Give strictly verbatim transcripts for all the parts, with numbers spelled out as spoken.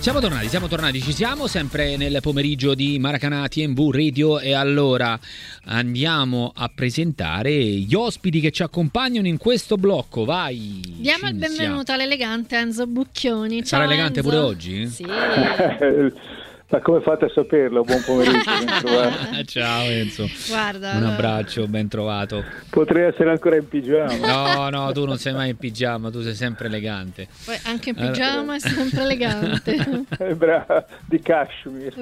Siamo tornati, siamo tornati, ci siamo sempre nel pomeriggio di Maracanã T M V Radio e allora andiamo a presentare gli ospiti che ci accompagnano in questo blocco, vai! Diamo il benvenuto all'elegante Enzo Bucchioni. Ciao, sarà elegante Enzo. Pure oggi? Sì. Ma come fate a saperlo? Buon pomeriggio, ben trovato. Ciao Enzo. Guarda, un allora... abbraccio, ben trovato. Potrei essere ancora in pigiama. No, no, tu non sei mai in pigiama, tu sei sempre elegante. Poi anche in pigiama è sempre elegante. È brava, di cashmere.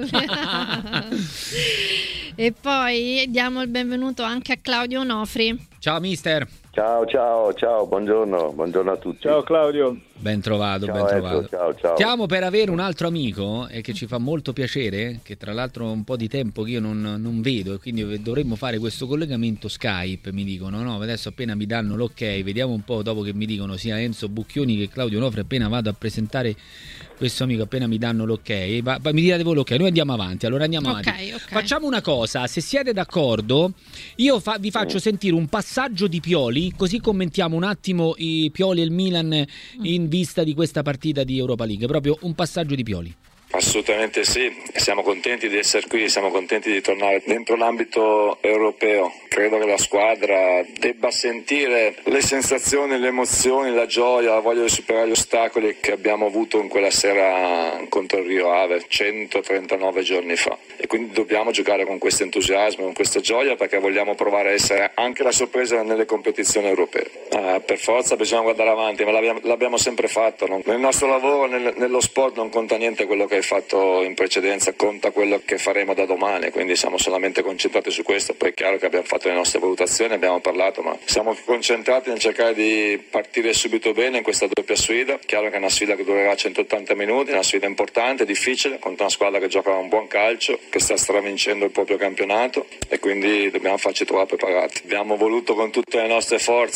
E poi diamo il benvenuto anche a Claudio Onofri. Ciao mister. Ciao, ciao, ciao, buongiorno, buongiorno a tutti. Ciao Claudio. Ben trovato, ciao, ben trovato. Enzo, ciao, ciao. Stiamo per avere un altro amico e che ci fa molto piacere, che tra l'altro un po' di tempo che io non, non vedo e quindi dovremmo fare questo collegamento Skype, mi dicono, no? Adesso appena mi danno l'ok, vediamo un po' dopo che mi dicono sia Enzo Bucchioni che Claudio Onofri, appena vado a presentare questo amico, appena mi danno l'ok, va, va, mi direte voi l'ok, noi andiamo avanti, allora andiamo okay, avanti. Okay. Facciamo una cosa, se siete d'accordo, io fa, vi faccio sentire un passaggio di Pioli, così commentiamo un attimo i Pioli e il Milan in vista di questa partita di Europa League, proprio un passaggio di Pioli. Assolutamente sì, siamo contenti di essere qui, siamo contenti di tornare dentro l'ambito europeo. Credo che la squadra debba sentire le sensazioni, le emozioni, la gioia, la voglia di superare gli ostacoli che abbiamo avuto in quella sera contro il Rio Ave centotrentanove giorni fa. E quindi dobbiamo giocare con questo entusiasmo, con questa gioia, perché vogliamo provare a essere anche la sorpresa nelle competizioni europee. Ah, per forza bisogna guardare avanti, ma l'abbiamo, l'abbiamo sempre fatto. No? Nel nostro lavoro, nel, nello sport non conta niente quello che hai fatto in precedenza, conta quello che faremo da domani, quindi siamo solamente concentrati su questo. Poi è chiaro che abbiamo fatto le nostre valutazioni, abbiamo parlato, ma siamo concentrati nel cercare di partire subito bene in questa doppia sfida. Chiaro che è una sfida che durerà centottanta minuti, una sfida importante, difficile, contro una squadra che gioca un buon calcio, che sta stravincendo il proprio campionato, e quindi dobbiamo farci trovare preparati. Abbiamo voluto con tutte le nostre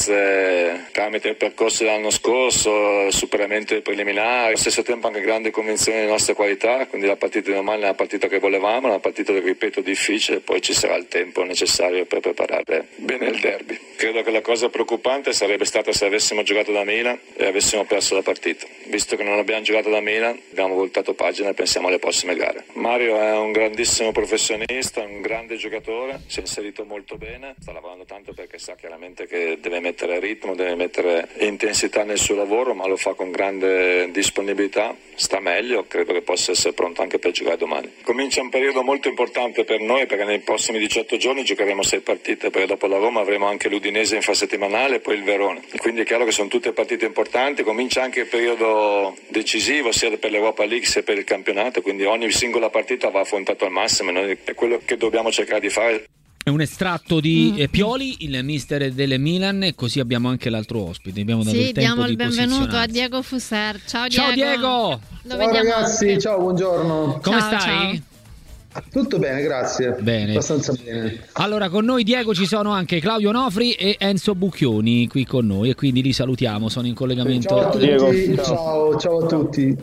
forze, tramite il percorso dell'anno scorso, il superamento dei preliminari, allo stesso tempo anche grandi convinzioni delle nostre qualità, quindi la partita di domani è una partita che volevamo, una partita che, ripeto, difficile, poi ci sarà il tempo necessario per preparare bene il derby. Credo che la cosa preoccupante sarebbe stata se avessimo giocato da Milan e avessimo perso la partita. Visto che non abbiamo giocato da Milan, abbiamo voltato pagina e pensiamo alle prossime gare. Mario è un grandissimo professionista, un grande giocatore, si è inserito molto bene, sta lavorando tanto perché sa chiaramente che deve mettere ritmo, deve mettere intensità nel suo lavoro, ma lo fa con grande disponibilità, sta meglio, credo che possa essere pronto anche per giocare domani. Comincia un periodo molto importante per noi, perché nei prossimi diciotto giorni giocheremo sei partite, perché dopo la Roma avremo anche l'Udinese in infrasettimanale e poi il Verona, quindi è chiaro che sono tutte partite importanti. Comincia anche il periodo decisivo sia per l'Europa League sia per il campionato, quindi ogni singola partita va affrontato al massimo e noi è quello che dobbiamo cercare di fare. È un estratto di mm. Pioli, il mister delle Milan, e così abbiamo anche l'altro ospite. Abbiamo dato sì, il tempo diamo di il benvenuto a Diego Fuser. Ciao Diego. Ciao Diego. Lo ciao ragazzi, anche. Ciao, buongiorno. Come ciao, stai? Ciao. Tutto bene, grazie. Bene. Abbastanza bene. Allora, con noi Diego ci sono anche Claudio Onofri e Enzo Bucchioni qui con noi, e quindi li salutiamo, sono in collegamento. Ciao a tutti, Diego. ciao, ciao a tutti.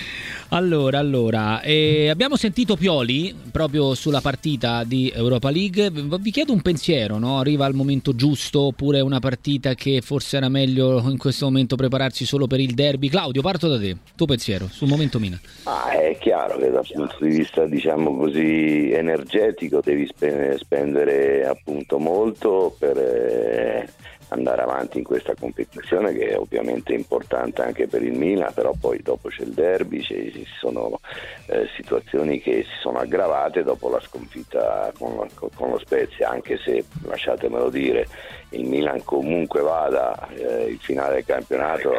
Allora, allora eh, abbiamo sentito Pioli proprio sulla partita di Europa League. Vi chiedo un pensiero, no? Arriva al momento giusto oppure è una partita che forse era meglio in questo momento prepararsi solo per il derby? Claudio, parto da te, tuo pensiero sul momento Milan. Ah, è chiaro che dal punto di vista, diciamo così, energetico devi spendere appunto molto per eh, andare avanti in questa competizione, che è ovviamente importante anche per il Milan, però poi dopo c'è il derby, ci sono eh, situazioni che si sono aggravate dopo la sconfitta con, con lo Spezia, anche se, lasciatemelo dire, il Milan comunque vada eh, il finale del campionato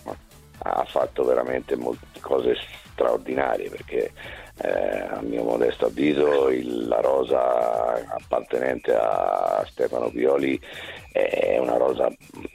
ha fatto veramente molte cose straordinarie, perché eh, a mio modesto avviso il, la rosa appartenente a Stefano Pioli è una rosa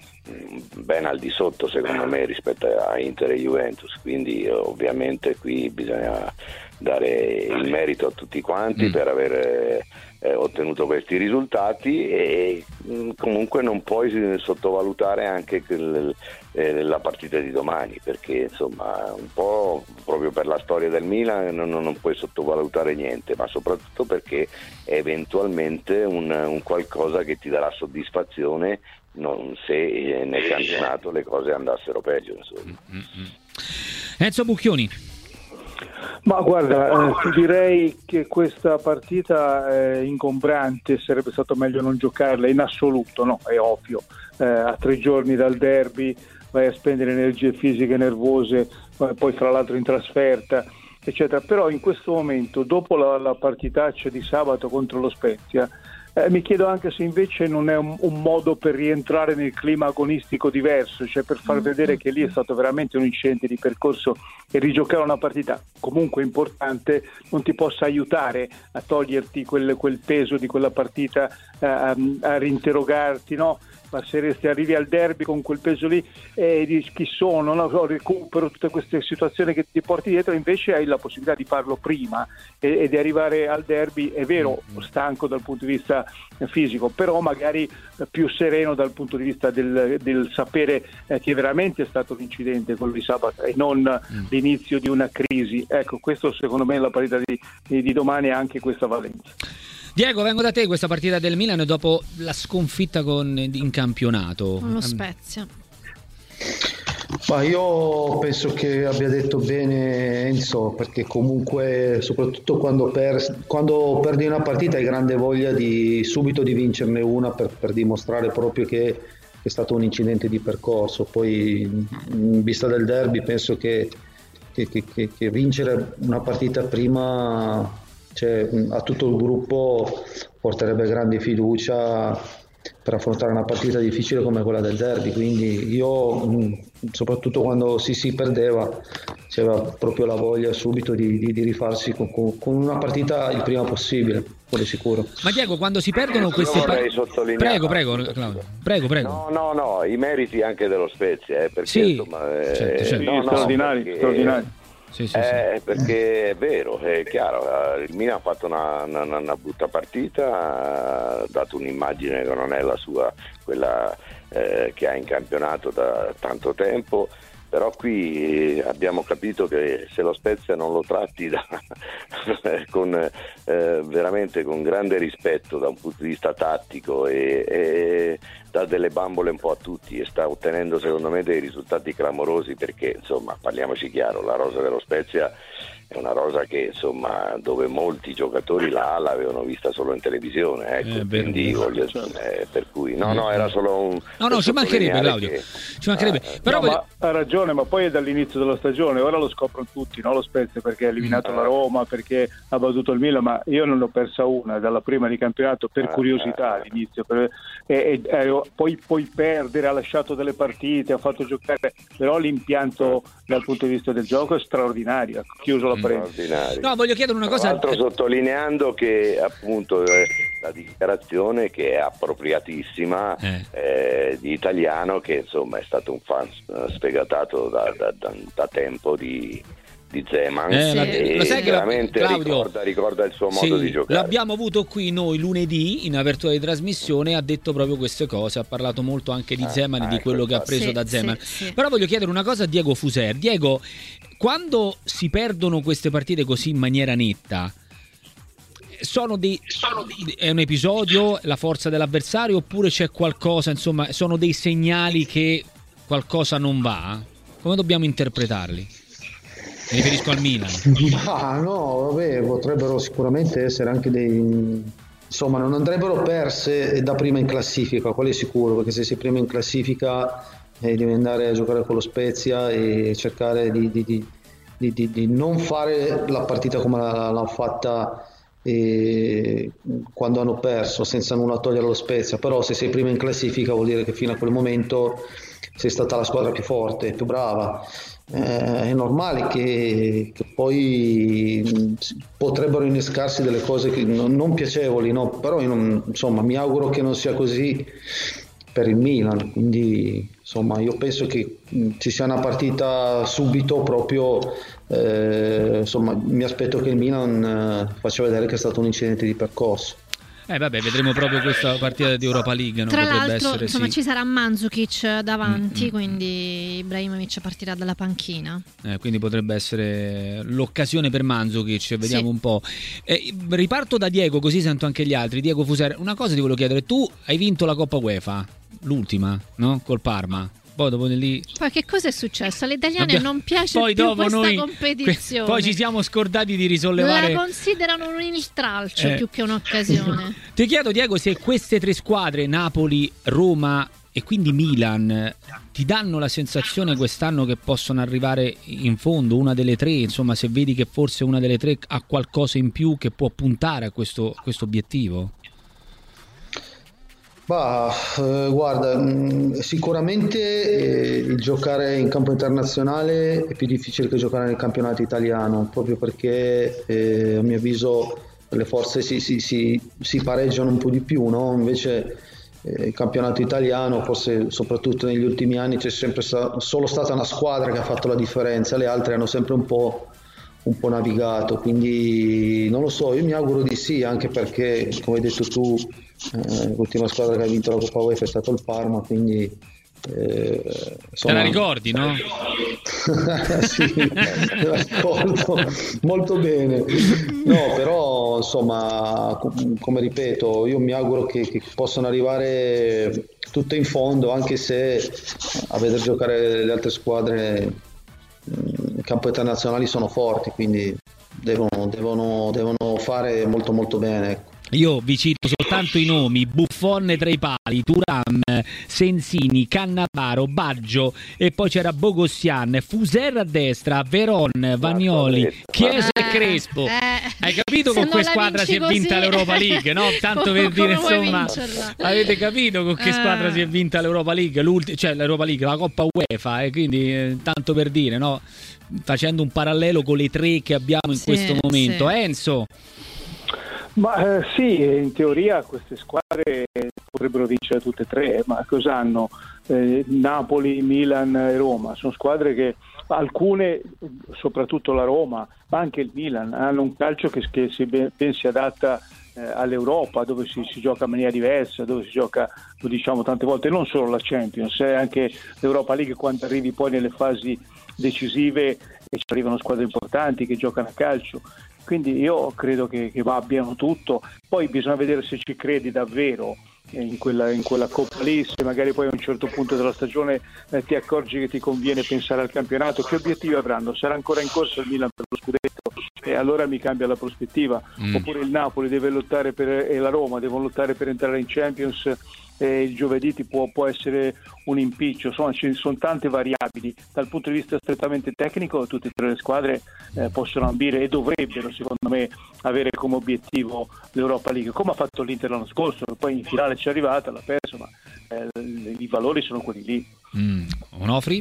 ben al di sotto, secondo me, rispetto a Inter e Juventus, quindi ovviamente qui bisogna dare il merito a tutti quanti mm. per aver eh, ottenuto questi risultati, e mh, comunque non puoi sottovalutare anche quel, eh, la partita di domani, perché insomma un po' proprio per la storia del Milan non, non puoi sottovalutare niente, ma soprattutto perché è eventualmente un, un qualcosa che ti darà soddisfazione non se nel campionato le cose andassero peggio, insomma. Enzo Bucchioni. Ma guarda, eh, ti direi che questa partita è ingombrante, sarebbe stato meglio non giocarla in assoluto, no? È ovvio, eh, a tre giorni dal derby vai a spendere energie fisiche nervose, poi fra l'altro in trasferta, eccetera. Però in questo momento, dopo la, la partitaccia di sabato contro lo Spezia, Eh, mi chiedo anche se invece non è un, un modo per rientrare nel clima agonistico diverso, cioè per far vedere che lì è stato veramente un incidente di percorso e rigiocare una partita comunque importante non ti possa aiutare a toglierti quel, quel peso di quella partita, eh, a, a rinterrogarti, no? Ma se resti, arrivi al derby con quel peso lì e dici chi sono, no? Recupero tutte queste situazioni che ti porti dietro, invece hai la possibilità di farlo prima e, e di arrivare al derby, è vero, stanco dal punto di vista fisico, però magari più sereno dal punto di vista del, del sapere eh, che veramente è stato l'incidente quello di sabato e non mm. l'inizio di una crisi. Ecco, questo secondo me la partita di, di, di domani ha anche questa valenza. Diego, vengo da te, questa partita del Milan dopo la sconfitta con, in campionato. Con lo Spezia. Ma io penso che abbia detto bene Enzo, perché comunque soprattutto quando, per, quando perdi una partita hai grande voglia di subito di vincerne una per, per dimostrare proprio che è stato un incidente di percorso. Poi in vista del derby penso che, che, che, che vincere una partita prima, cioè, a tutto il gruppo porterebbe grande fiducia per affrontare una partita difficile come quella del derby. Quindi io, soprattutto quando si si perdeva, c'era proprio la voglia subito di, di, di rifarsi con, con una partita il prima possibile, quello sicuro. Ma Diego, quando si perdono queste partite, prego, prego, Claudio. prego, prego. No, no, no, i meriti anche dello Spezia, eh, perché sì, insomma, eh, certo, certo. Sì, no, no, straordinari, perché, straordinari. Sì, sì, eh, sì. perché è vero, è chiaro, il Milan ha fatto una, una, una brutta partita, ha dato un'immagine che non è la sua, quella eh, che ha in campionato da tanto tempo, però qui abbiamo capito che se lo Spezia non lo tratti da, con, eh, veramente con grande rispetto da un punto di vista tattico e, e dà delle bambole un po' a tutti e sta ottenendo secondo me dei risultati clamorosi, perché insomma, parliamoci chiaro, la rosa dello Spezia è una rosa che insomma dove molti giocatori la A l'avevano vista solo in televisione, ecco, eh, quindi voglio, eh, per cui no no era solo un no no ci mancherebbe Claudio che, ci mancherebbe eh, però no, ma ha ragione, ma poi è dall'inizio della stagione, ora lo scoprono tutti, no? Lo Spezia perché ha eliminato mm. la Roma, perché ha battuto il Milan, ma io non l'ho persa una dalla prima di campionato per ah, curiosità ah, all'inizio per, e, e, e, poi, poi perdere, ha lasciato delle partite, ha fatto giocare, però l'impianto dal punto di vista del gioco è straordinario, chiuso la parentesi. No, voglio chiedere una cosa. Tra l'altro sottolineando che appunto eh, la dichiarazione che è appropriatissima eh. Eh, di Italiano, che insomma è stato un fan sfegatato da, da, da, da tempo di, di Zeman, eh, la, e lo sai che veramente Claudio, ricorda, ricorda il suo sì, modo di giocare. L'abbiamo avuto qui noi lunedì in apertura di trasmissione, ha detto proprio queste cose, ha parlato molto anche di ah, Zeman e ah, di quello che ha preso sì, da Zeman. Sì, sì. Però voglio chiedere una cosa a Diego Fuser. Diego, quando si perdono queste partite così in maniera netta, sono dei, sono dei, è un episodio, la forza dell'avversario, oppure c'è qualcosa, insomma, sono dei segnali che qualcosa non va? Come dobbiamo interpretarli? Mi riferisco al Milan. Ah, no, vabbè, potrebbero sicuramente essere anche dei... Insomma, non andrebbero perse da prima in classifica, quello è sicuro, perché se sei prima in classifica eh, devi andare a giocare con lo Spezia e cercare di, di, di, di, di, di non fare la partita come l'hanno fatta eh, quando hanno perso, senza nulla togliere lo Spezia. Però se sei prima in classifica vuol dire che fino a quel momento sei stata la squadra più forte, più brava. Eh, è normale che, che poi potrebbero innescarsi delle cose che non, non piacevoli, no? Però io non, insomma, mi auguro che non sia così per il Milan, quindi insomma io penso che ci sia una partita subito proprio, eh, insomma mi aspetto che il Milan eh, faccia vedere che è stato un incidente di percorso. Eh vabbè, vedremo proprio questa partita di Europa League, no? Tra Potrebbe l'altro essere, insomma sì. ci sarà Mandzukic davanti, mm-hmm. quindi Ibrahimovic partirà dalla panchina, eh, quindi potrebbe essere l'occasione per Mandzukic, vediamo sì. un po'. Eh, riparto da Diego, così sento anche gli altri. Diego Fuser, una cosa ti volevo chiedere, tu hai vinto la Coppa UEFA, l'ultima, no? Col Parma, poi dopo di lì... Poi che cosa è successo? Alle italiane Abbiamo... non piace poi più dopo questa noi... competizione. Poi ci siamo scordati di risollevare... La considerano un intralcio eh. più che un'occasione. Ti chiedo, Diego, se queste tre squadre, Napoli, Roma e quindi Milan, ti danno la sensazione quest'anno che possono arrivare in fondo, una delle tre, insomma, se vedi che forse una delle tre ha qualcosa in più che può puntare a questo, questo obiettivo? Bah, eh, guarda, mh, sicuramente eh, il giocare in campo internazionale è più difficile che giocare nel campionato italiano, proprio perché eh, a mio avviso le forze si, si, si, si pareggiano un po' di più, no? Invece eh, il campionato italiano, forse soprattutto negli ultimi anni, c'è sempre sta- solo stata una squadra che ha fatto la differenza, le altre hanno sempre un po', un po' navigato, quindi non lo so, io mi auguro di sì, anche perché, come hai detto tu, eh, l'ultima squadra che ha vinto la Coppa UEFA è stato il Parma, quindi eh, insomma... Te la ricordi, no? Sì, me la ricordo molto bene. No, però insomma, come ripeto, io mi auguro che, che possano arrivare tutte in fondo, anche se a vedere giocare le altre squadre in campo internazionali sono forti, quindi devono, devono, devono fare molto molto bene, ecco. Io vi cito soltanto i nomi: Buffon tra i pali, Thuram, Sensini, Cannavaro, Baggio, e poi c'era Bogossian, Fuser a destra, Veron, Vagnoli, Chiesa e Crespo. Eh, Hai capito con che squadra si è vinta così, l'Europa League, no? Tanto per dire, insomma, avete capito con che squadra si è vinta l'Europa League, l'ultima, cioè l'Europa League, la Coppa UEFA, e quindi eh, tanto per dire, no? Facendo un parallelo con le tre che abbiamo in sì, questo momento. sì. Enzo? Ma eh, sì, in teoria queste squadre potrebbero vincere tutte e tre, ma cosa hanno? Eh, Napoli, Milan e Roma, sono squadre che alcune, soprattutto la Roma, ma anche il Milan, hanno un calcio che, che si, ben si adatta eh, all'Europa, dove si, si gioca in maniera diversa, dove si gioca, lo diciamo tante volte, non solo la Champions, eh, anche l'Europa League, quando arrivi poi nelle fasi decisive e ci arrivano squadre importanti che giocano a calcio. Quindi io credo che, che abbiano tutto, poi bisogna vedere se ci credi davvero in quella, in quella Coppa lì, se magari poi a un certo punto della stagione eh, ti accorgi che ti conviene pensare al campionato, che obiettivi avranno? Sarà ancora in corsa il Milan per lo scudetto e allora mi cambia la prospettiva, mm. oppure il Napoli deve lottare per, e la Roma devono lottare per entrare in Champions, e il giovedì ti può, può essere un impiccio, insomma ci sono tante variabili. Dal punto di vista strettamente tecnico tutte e tre le squadre eh, possono ambire e dovrebbero secondo me avere come obiettivo l'Europa League, come ha fatto l'Inter l'anno scorso, che poi in finale ci è arrivata, l'ha perso, ma eh, i valori sono quelli lì. mm. Onofri?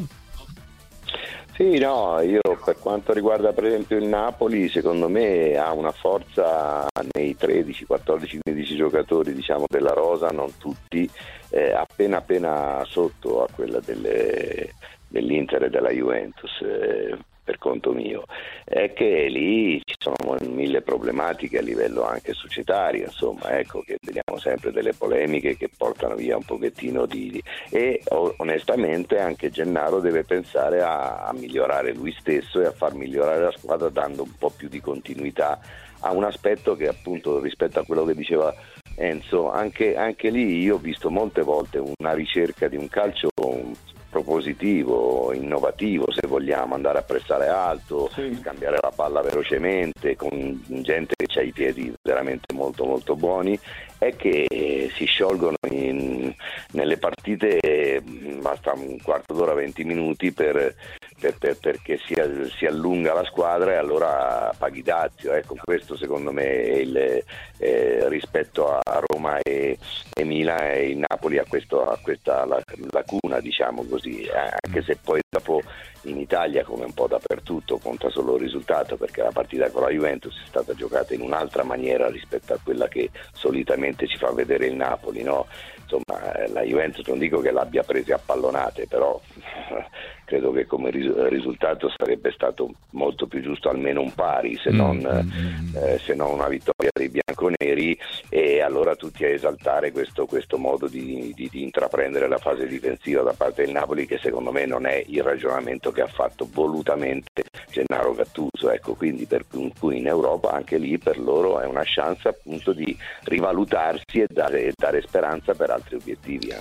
Sì, no, io per quanto riguarda per esempio il Napoli, secondo me ha una forza nei tredici, quattordici, quindici giocatori, diciamo, della rosa, non tutti, eh, appena appena sotto a quella delle, dell'Inter e della Juventus, eh, per conto mio. È che lì ci sono mille problematiche a livello anche societario, insomma, ecco che vediamo sempre delle polemiche che portano via un pochettino di... di e onestamente anche Gennaro deve pensare a, a migliorare lui stesso e a far migliorare la squadra dando un po' più di continuità a un aspetto che appunto rispetto a quello che diceva Enzo, anche, anche lì io ho visto molte volte una ricerca di un calcio propositivo, innovativo, se vogliamo, andare a pressare alto, sì. Scambiare la palla velocemente con gente che ha i piedi veramente molto molto buoni, è che si sciolgono in, nelle partite, basta un quarto d'ora, venti minuti per, per, per, perché si, si allunga la squadra e allora paghi dazio. Ecco, questo secondo me è il, eh, rispetto a Roma e, e Milan e il Napoli ha, questo, ha questa lacuna, diciamo così, anche se poi dopo in Italia, come un po' dappertutto, conta solo il risultato, perché la partita con la Juventus è stata giocata in un'altra maniera rispetto a quella che solitamente ci fa vedere il Napoli, no? Insomma, la Juventus non dico che l'abbia presa a pallonate, però credo che come risultato sarebbe stato molto più giusto almeno un pari, se non, mm-hmm. eh, se non una vittoria dei bianconeri, e allora tutti a esaltare questo, questo modo di, di, di intraprendere la fase difensiva da parte del Napoli, che secondo me non è il ragionamento che ha fatto volutamente Gennaro Gattuso, ecco, quindi per cui in Europa anche lì per loro è una chance appunto di rivalutarsi e dare, dare speranza per altri obiettivi. Eh.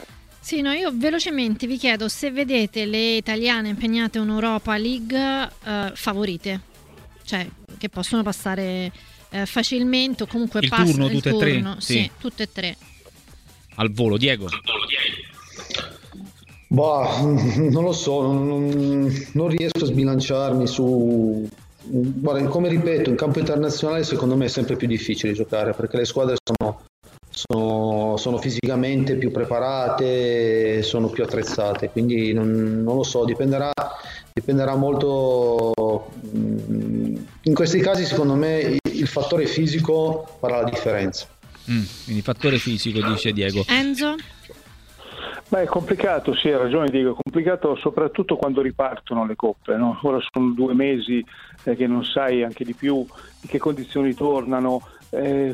Sì, no, io velocemente vi chiedo se vedete le italiane impegnate in Europa League eh, favorite, cioè che possono passare eh, facilmente o comunque il passano turno, il tutte turno, e tre? sì, Sì. tutte e tre. Al volo, Diego. Boh, non lo so, non, non riesco a sbilanciarmi su... Guarda, come ripeto, in campo internazionale secondo me è sempre più difficile giocare perché le squadre sono, sono, sono fisicamente più preparate, sono più attrezzate, quindi non, non lo so, dipenderà, dipenderà molto. In questi casi secondo me il, il fattore fisico farà la differenza. Mm, quindi fattore fisico, dice Diego. Enzo? Beh, è complicato, sì, hai ragione Diego, è complicato soprattutto quando ripartono le coppe, no? Ora sono due mesi eh, che non sai anche di più in che condizioni tornano. Eh,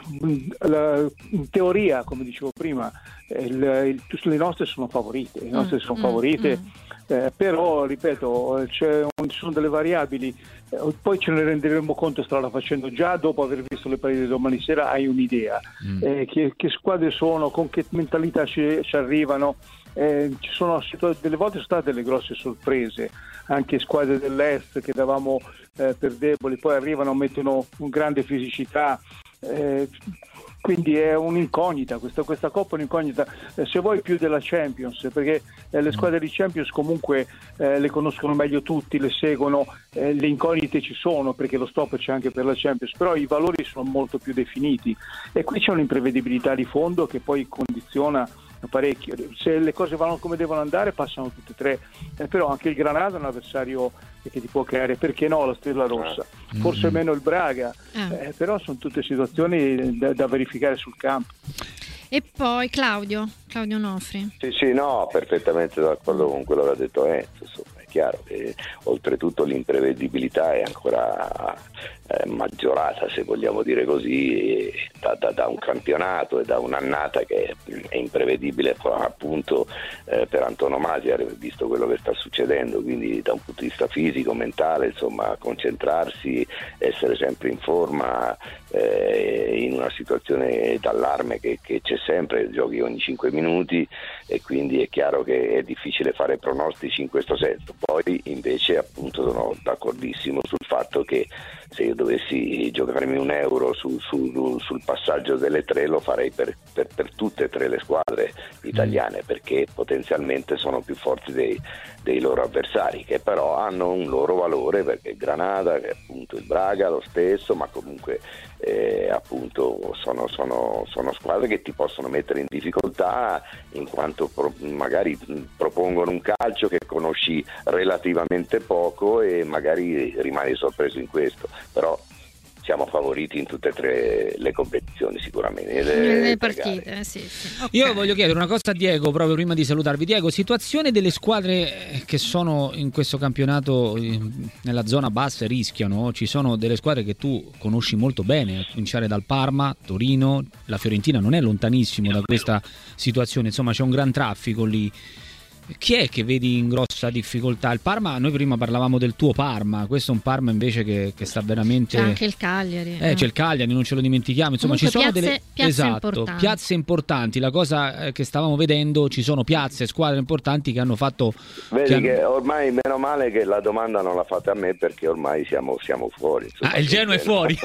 la, in teoria, come dicevo prima, il, il, le nostre sono favorite, le nostre sono mm, favorite, mm. Eh, però ripeto, c'è un, ci sono delle variabili, eh, poi ce ne renderemo conto strada facendo, già dopo aver visto le partite domani sera hai un'idea mm. eh, che, che squadre sono, con che mentalità ci, ci arrivano. Eh, ci sono delle volte sono state delle grosse sorprese, anche squadre dell'est che davamo eh, per deboli, poi arrivano, mettono un grande fisicità, eh, quindi è un'incognita, questa, questa Coppa è un'incognita, eh, se vuoi più della Champions, perché eh, le squadre di Champions comunque eh, le conoscono meglio tutti, le seguono, eh, le incognite ci sono perché lo stop c'è anche per la Champions, però i valori sono molto più definiti e qui c'è un'imprevedibilità di fondo che poi condiziona parecchio. Se le cose vanno come devono andare passano tutte e tre, eh, però anche il Granada è un avversario che ti può creare, perché no, la Stella Rossa, forse meno il Braga, eh, però sono tutte situazioni da, da verificare sul campo. E poi Claudio, Claudio Nofri. Sì, sì, no, perfettamente d'accordo con quello che ha detto Enzo, insomma, è chiaro che oltretutto l'imprevedibilità è ancora eh, maggiorata, se vogliamo dire così, da, da, da un campionato e da un'annata che è imprevedibile appunto eh, per antonomasia, visto quello che sta succedendo, quindi da un punto di vista fisico, mentale, insomma, concentrarsi, essere sempre in forma, eh, in una situazione d'allarme che, che c'è sempre, giochi ogni cinque minuti e quindi è chiaro che è difficile fare pronostici in questo senso. Poi invece appunto sono d'accordissimo sul fatto che se io dovessi giocarmi un euro su, su, sul passaggio delle tre lo farei per, per, per tutte e tre le squadre italiane, perché potenzialmente sono più forti dei, dei loro avversari, che però hanno un loro valore, perché il Granada, che appunto il Braga lo stesso, ma comunque eh, appunto sono, sono, sono squadre che ti possono mettere in difficoltà in quanto pro, magari propongono un calcio che conosci relativamente poco e magari rimani sorpreso in questo, però siamo favoriti in tutte e tre le competizioni sicuramente. Le, le partite, sì, sì. Okay. Io voglio chiedere una cosa a Diego proprio prima di salutarvi. Diego, situazione delle squadre che sono in questo campionato nella zona bassa e rischiano, ci sono delle squadre che tu conosci molto bene, a cominciare dal Parma, Torino, la Fiorentina non è lontanissimo da questa situazione, insomma c'è un gran traffico lì. Chi è che vedi in grossa difficoltà? Il Parma, noi prima parlavamo del tuo Parma, questo è un Parma invece che, che sta veramente... C'è anche il Cagliari. Eh, eh. C'è il Cagliari, non ce lo dimentichiamo, insomma Comunque ci sono piazze, delle piazze esatto, importanti. piazze importanti, la cosa che stavamo vedendo, ci sono piazze, squadre importanti che hanno fatto... Vedi che, hanno... che ormai meno male che la domanda non la fate a me, perché ormai siamo, siamo fuori. Insomma, ah, il Genoa è fuori.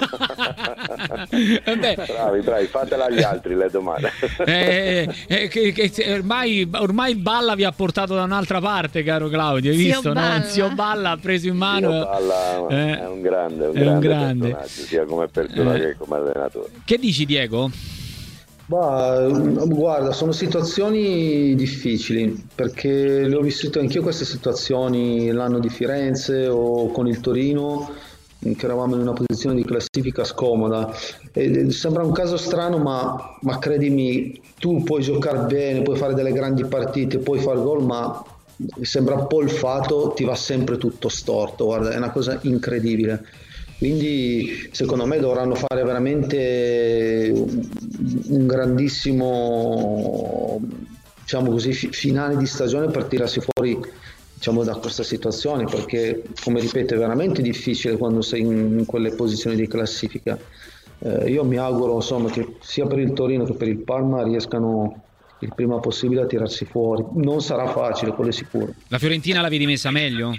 bravi, bravi, fatela agli altri le domande. eh, eh, che, che, ormai, ormai il Balla vi ha portato da un'altra parte, caro Claudio, hai Zio visto? Balla. No? Zio Balla ha preso in mano. Zio Balla eh, è un grande, un è grande, un grande personaggio, sia come persona eh. che come allenatore. Che dici, Diego? Bah, guarda, sono situazioni difficili perché le ho vissute anch'io queste situazioni l'anno di Firenze o con il Torino, che eravamo in una posizione di classifica scomoda. E sembra un caso strano, ma, ma credimi, tu puoi giocare bene, puoi fare delle grandi partite, puoi fare gol, ma sembra polfato, ti va sempre tutto storto. Guarda, è una cosa incredibile. Quindi secondo me dovranno fare veramente un grandissimo, diciamo così, finale di stagione per tirarsi fuori, diciamo, da questa situazione, perché, come ripeto, è veramente difficile quando sei in, in quelle posizioni di classifica. Eh, io mi auguro, insomma, che sia per il Torino che per il Parma riescano il prima possibile a tirarsi fuori. Non sarà facile, quello è sicuro. La Fiorentina la vedi messa meglio?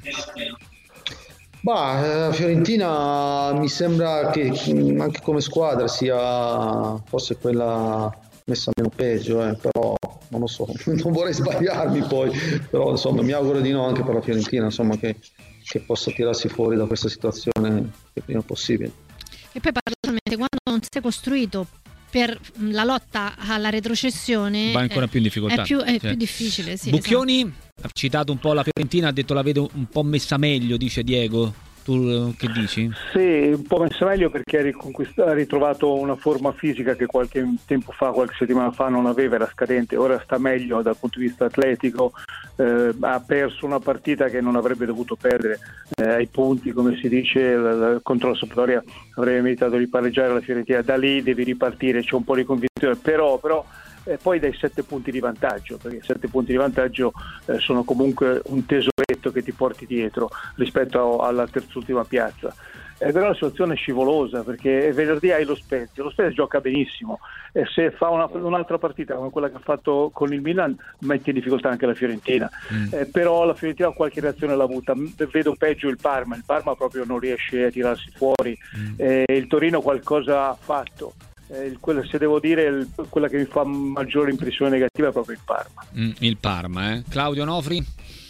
Bah, la Fiorentina mi sembra che anche come squadra sia forse quella messa meno peggio, eh, però non lo so, non vorrei sbagliarmi poi, però insomma mi auguro di no anche per la Fiorentina, insomma, che, che possa tirarsi fuori da questa situazione il prima possibile. E poi paradossalmente quando non si è costruito per la lotta alla retrocessione va ancora eh, più in difficoltà, è più, è cioè. più difficile, sì, Bucchioni esatto. Ha citato un po' la Fiorentina, ha detto la vedo un po' messa meglio, dice Diego. Tu che dici? Sì, un po' messa meglio perché ha, riconquist- ha ritrovato una forma fisica che qualche tempo fa, qualche settimana fa non aveva, era scadente, ora sta meglio dal punto di vista atletico, eh, ha perso una partita che non avrebbe dovuto perdere, eh, ai punti come si dice, l- l- contro la Sampdoria avrebbe meritato di pareggiare la Fiorentina, da lì devi ripartire, c'è un po' di convinzione, però, però eh, poi dai sette punti di vantaggio, perché sette punti di vantaggio eh, sono comunque un tesoretto che ti porti dietro rispetto a, alla terzultima piazza. È però la situazione è scivolosa perché venerdì hai lo Spezia, lo Spezia gioca benissimo e se fa una, un'altra partita come quella che ha fatto con il Milan mette in difficoltà anche la Fiorentina, mm. eh, però la Fiorentina qualche reazione l'ha avuta, vedo peggio il Parma, il Parma proprio non riesce a tirarsi fuori, mm. eh, il Torino qualcosa ha fatto. Eh, quella, se devo dire il, quella che mi fa maggiore impressione negativa è proprio il Parma. Mm, il Parma, eh. Claudio Nofri?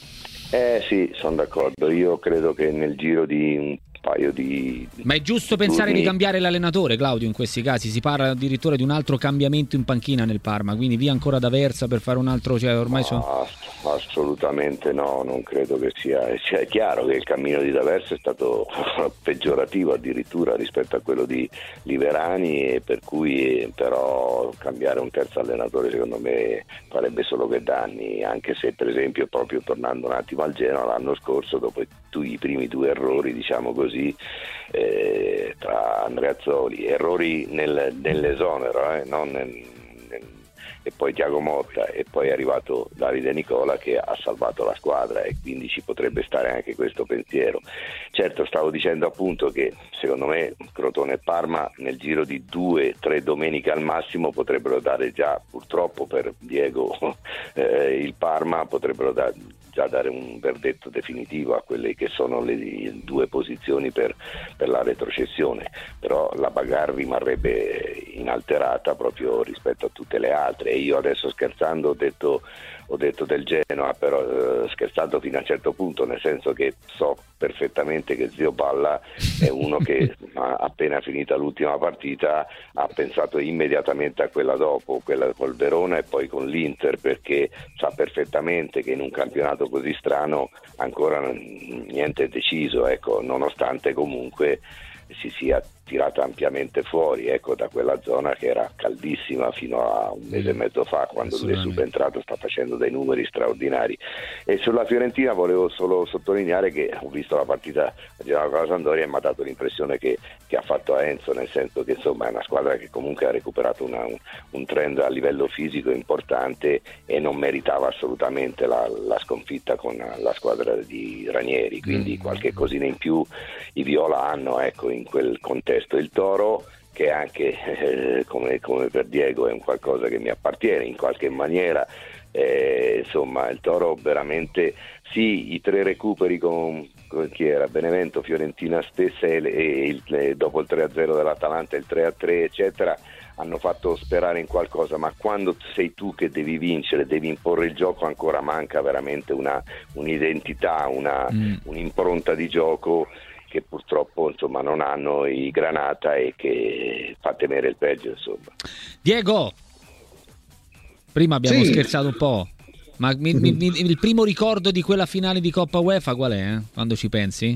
Eh sì, sono d'accordo. Io credo che nel giro di un paio di... Ma è giusto pensare turni... di cambiare l'allenatore, Claudio, in questi casi? Si parla addirittura di un altro cambiamento in panchina nel Parma, quindi via ancora D'Aversa per fare un altro... Cioè, ormai sono... ah, assolutamente no, non credo che sia... Cioè, è chiaro che il cammino di D'Aversa è stato peggiorativo addirittura rispetto a quello di Liverani, e per cui però cambiare un terzo allenatore secondo me farebbe solo che danni, anche se per esempio proprio tornando un attimo al Genoa l'anno scorso, dopo tu, i primi due errori, diciamo così, eh, tra Andreazzoli, errori nel, nell'esonero, eh, non nel, nel, e poi Thiago Motta, e poi è arrivato Davide Nicola che ha salvato la squadra, e quindi ci potrebbe stare anche questo pensiero. Certo, stavo dicendo appunto che secondo me Crotone e Parma nel giro di due tre domeniche al massimo potrebbero dare già, purtroppo per Diego, eh, il Parma potrebbero da, già dare un verdetto definitivo a quelle che sono le due posizioni per, per la retrocessione, però la bagarre rimarrebbe inalterata proprio rispetto a tutte le altre. E io adesso scherzando ho detto, ho detto del Genoa, però eh, scherzando fino a un certo punto, nel senso che so perfettamente che Zio Balla è uno che appena finita l'ultima partita ha pensato immediatamente a quella dopo, quella col Verona e poi con l'Inter, perché sa perfettamente che in un campionato così strano ancora niente è deciso, ecco, nonostante comunque si sia tirata ampiamente fuori, ecco, da quella zona che era caldissima fino a un mese e mezzo fa, quando lui è subentrato. Sta facendo dei numeri straordinari. E sulla Fiorentina volevo solo sottolineare che ho visto la partita con la Sampdoria e mi ha dato l'impressione che, che ha fatto a Enzo, nel senso che insomma è una squadra che comunque ha recuperato una, un, un trend a livello fisico importante e non meritava assolutamente la, la sconfitta con la squadra di Ranieri, quindi qualche cosina in più i viola hanno, ecco, in quel contesto. Il Toro, che anche eh, come, come per Diego è un qualcosa che mi appartiene in qualche maniera, eh, insomma il Toro veramente sì, i tre recuperi con, con chi era Benevento, Fiorentina stessa e, e il, e dopo il tre a zero dell'Atalanta, il tre a tre eccetera, hanno fatto sperare in qualcosa, ma quando sei tu che devi vincere, devi imporre il gioco, ancora manca veramente una, un'identità, una, mm. un'impronta di gioco che purtroppo insomma non hanno i Granata e che fa temere il peggio, insomma. Diego, prima abbiamo sì. scherzato un po', ma mi, mi, mi, il primo ricordo di quella finale di Coppa UEFA qual è? Eh? Quando ci pensi?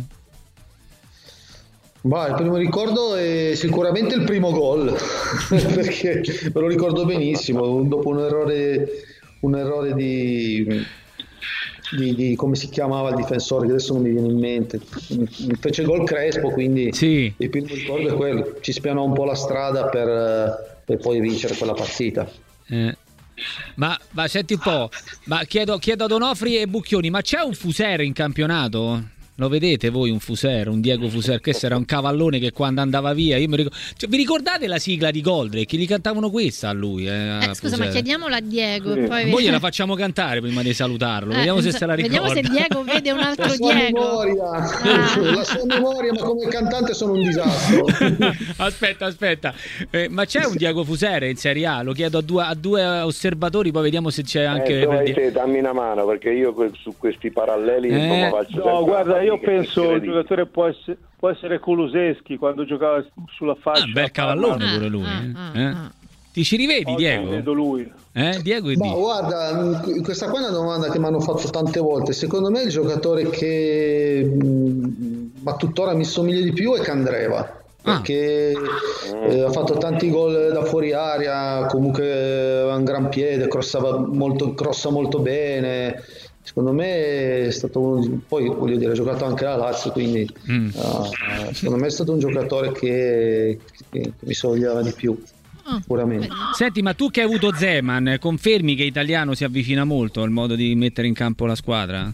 Bah, il primo ricordo è sicuramente il primo gol perché me lo ricordo benissimo, dopo un errore un errore di Di, di come si chiamava il difensore che adesso non mi viene in mente, fece gol Crespo, quindi sì. Il primo ricordo è quello, ci spianò un po' la strada per, per poi vincere quella partita. eh. ma, ma senti un po', ma chiedo, chiedo ad Onofri e Bucchioni, ma c'è un Fusero in campionato? Lo vedete voi un Fuser, un Diego Fuser? Questo era un cavallone che quando andava via, io mi ricordo... cioè, vi ricordate la sigla di Goldrake? Gli cantavano questa a lui. Eh, eh, scusa, ma chiediamola a Diego. Sì. E poi Poi gliela facciamo cantare prima di salutarlo. Eh, vediamo se esa- se la ricorda. Vediamo se Diego vede un altro La sua Diego. memoria, Ah. la sua memoria, ma come cantante sono un disastro. aspetta, aspetta. Eh, ma c'è un Diego Fuser in Serie A? Lo chiedo a due, a due osservatori, poi vediamo se c'è anche... Eh, per dire- te, dammi una mano, perché io que- su questi paralleli Eh. insomma, faccio sempre No, guarda, una io fatica penso il incredibile. giocatore può essere, può essere Kulusevski quando giocava sulla fascia. Ah, bel cavallone Ah, pure lui. ah, eh. ah, Eh? ah. Ti ci rivedi, Oggi Diego? vedo lui. Eh? Diego e Ma Di. guarda, mh, questa qua è una domanda che mi hanno fatto tante volte. Secondo me il giocatore che mh, ma tuttora mi somiglia di più è Candreva, perché eh, ha fatto tanti gol da fuori area, comunque aveva un gran piede, crossava molto, crossa molto bene. Secondo me è stato uno, poi voglio dire, ha giocato anche la Lazio, quindi Mm. uh, secondo me è stato un giocatore che, che, che mi somigliava di più, Ah, sicuramente. Senti, ma tu che hai avuto Zeman, confermi che Italiano si avvicina molto al modo di mettere in campo la squadra?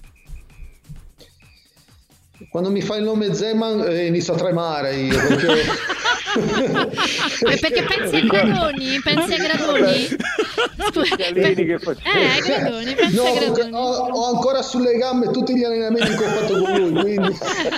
Quando mi fa il nome Zeman eh, inizio a tremare io, perché... Eh, perché pensi a Gradoni? Pensi a Gradoni? Scusa, Galini che eh, faceva. ai Gradoni, pensi No, a perché Gradoni. ho, ho ancora sulle gambe tutti gli allenamenti che ho fatto con lui, quindi...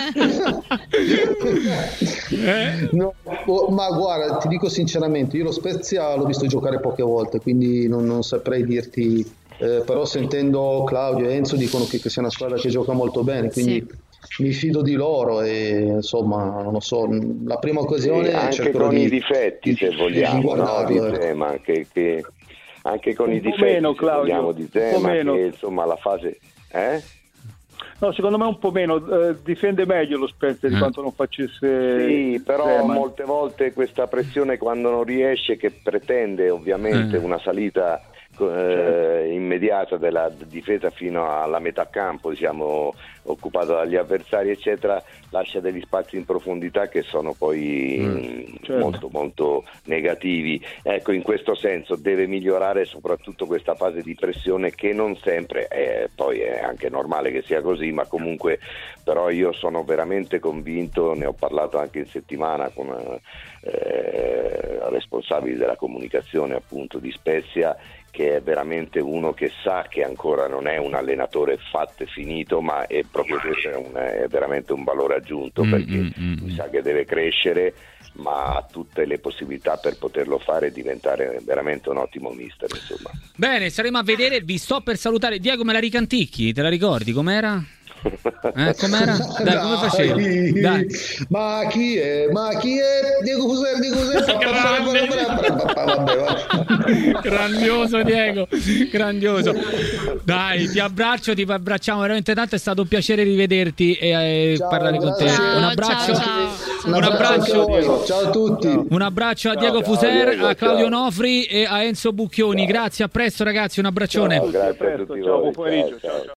No, oh, ma guarda, ti dico sinceramente, io lo Spezia l'ho visto giocare poche volte, quindi non, non saprei dirti, eh, però sentendo Claudio e Enzo dicono che, che sia una squadra che gioca molto bene, quindi mi fido di loro e insomma, non lo so, la prima occasione... Sì, anche cercherò con di- i difetti, se di- vogliamo, di no, guardarlo, di ecco. Zeman, che, che anche con Un i po' difetti, meno, se Claudio, vogliamo, di un po' Zeman, meno. che insomma la fase... Eh? No, secondo me un po' meno, eh, difende meglio lo Spezia di Mm. quanto non facesse. Sì, però Zeman. molte volte questa pressione quando non riesce, che pretende ovviamente Eh. una salita eh, immediata della difesa fino alla metà campo, diciamo, occupata dagli avversari eccetera, lascia degli spazi in profondità che sono poi Mm. mh, Certo. molto molto negativi. Ecco, in questo senso deve migliorare soprattutto questa fase di pressione, che non sempre è, poi è anche normale che sia così, ma comunque però io sono veramente convinto, ne ho parlato anche in settimana con eh, responsabili della comunicazione appunto di Spezia, che è veramente uno che sa che ancora non è un allenatore fatto e finito, ma è proprio questo è, un, è veramente un valore aggiunto, Mm, perché mm, mm, mi sa che deve crescere, ma ha tutte le possibilità per poterlo fare e diventare veramente un ottimo mister, insomma. Bene, saremo a vedere. Vi sto per salutare. Diego, me la ricanticchi? Te la ricordi com'era? Eh, com'era? Dai, come facevi? Dai. Ma chi è? Ma chi è? Diego Fuser, Diego Fuser. Vabbè, vabbè. Grandioso Diego, grandioso. Dai, ti abbraccio, ti abbracciamo veramente tanto, è stato un piacere rivederti e eh, Ciao, parlare con te. grazie. Un Ciao, abbraccio. ciao, ciao. Un Un abbraccio abbraccio. anche a voi. Ciao a tutti. Un abbraccio a Ciao, Diego ciao, Fuser, Diego, a Claudio ciao. Nofri e a Enzo Bucchioni. Grazie, a presto ragazzi, un abbraccione. Ciao, grazie a presto, tutti ciao, voi. buon pomeriggio, Ciao, ciao. ciao.